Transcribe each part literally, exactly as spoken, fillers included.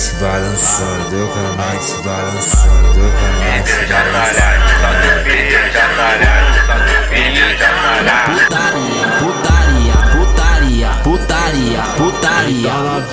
se balançando, eu com a mãe se balançando, eu com a mãe se balançando. Putaria, putaria, putaria, putaria,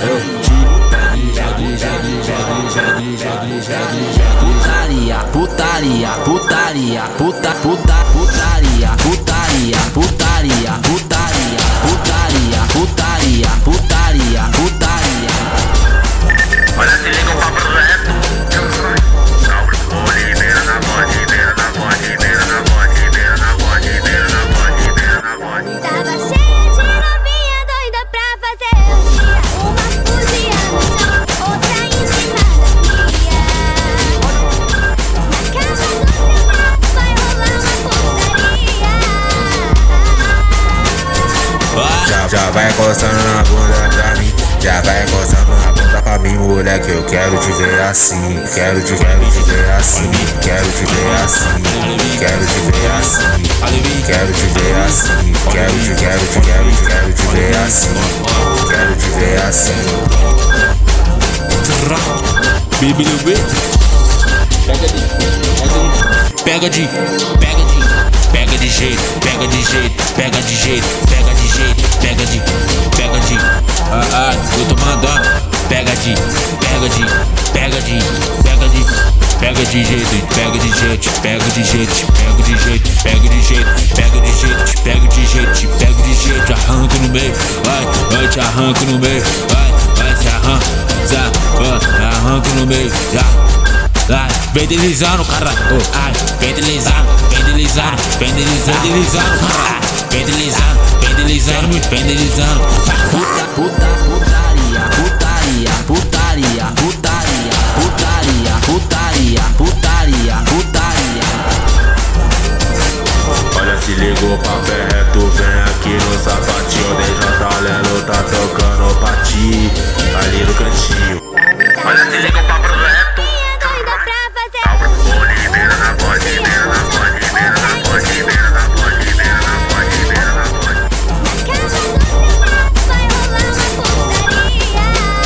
putaria, putaria, putaria, puta, puta, putaria, putaria, putaria, putaria, putaria, putaria, putaria, putaria. Olha, se liga o papo reto. Salve o libera na voz, libera na voz, libera na voz, libera na voz, libera na voz, libera na voz. Tava cheia de novinha doida pra fazer o dia. Uma fuzia no chão, outra em cima da pia. Na casa do seu mal vai rolar uma putaria. Já, já vai coçando na bunda pra mim, já vai coçando na bunda pra mim, moleque. Eu quero te ver assim, quero te, quero te ver assim, quero te ver assim, quero te ver assim, quero te ver assim, quero te, quero te, quero te, quero te ver assim, quero te ver assim. Pega de, pega de, pega de jeito, pega de jeito, pega de jeito, pega de jeito, pega de, pega de, ah ah, eu tô mandando, pega de, pega de, pega de, pega de, pega de jeito, pega de jeito, pega de jeito, pega de jeito, pega de jeito, pega de jeito, pega de jeito, pega de jeito, arranca no meio, vai, vai te arranca no meio, vai, vai te arranca, vai, arranca no meio, já. Ai, vem deslizando, cara. Oh, ai, vem deslizando, vem deslizando, vem deslizando, deslizando, cara. Vem deslizando, vem deslizando, vem deslizando. Puta, puta, putaria, putaria, putaria, putaria, putaria, putaria, putaria, putaria. Olha, se ligou pra pé reto, vem aqui no sapatinho. D J Lelo tá tocando pra ti, ali no cantinho. Olha, se ligou pra pro reto. Libera na voz, libera na voz, libera na voz, libera na voz, libera na voz, libera na voz. Na casa do seu mal vai rolar uma putaria.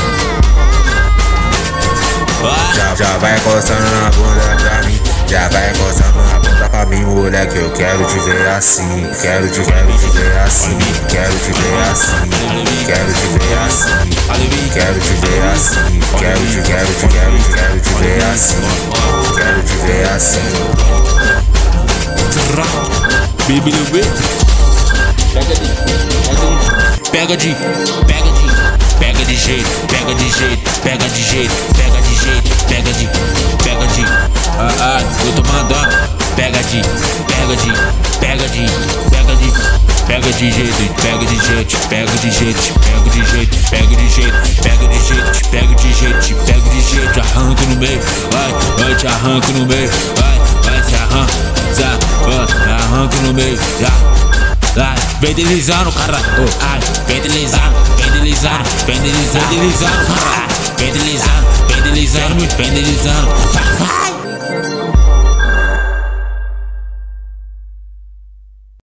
Já, já vai coçando na bunda pra mim, já vai coçando na bunda pra mim, moleque. Eu quero te ver assim, quero te, quero te ver assim, quero te ver assim, quero te ver assim, quero te ver assim, quero te, quero te, quero te, quero te ver assim, quero te ver assim. Pega de, pega de, pega de jeito, pega de jeito, pega de jeito, pega de jeito, pega de, pega de, ah ah, eu tô mandando, pega de, pega de, pega de, pega de, pega de jeito, pega de jeito, pega de jeito, pega de jeito, pega de jeito, pega de jeito, pega de jeito, pega de jeito, arranca no meio, vai, vai te arranca no meio, vai, vai te arranca, arranca no meio, já. Ai, vem deslizando, cara. Oh, ai, vem deslizando, vem deslizando, vem deslizando, deslizando, cara. Vem deslizando, vem deslizando, vem deslizando.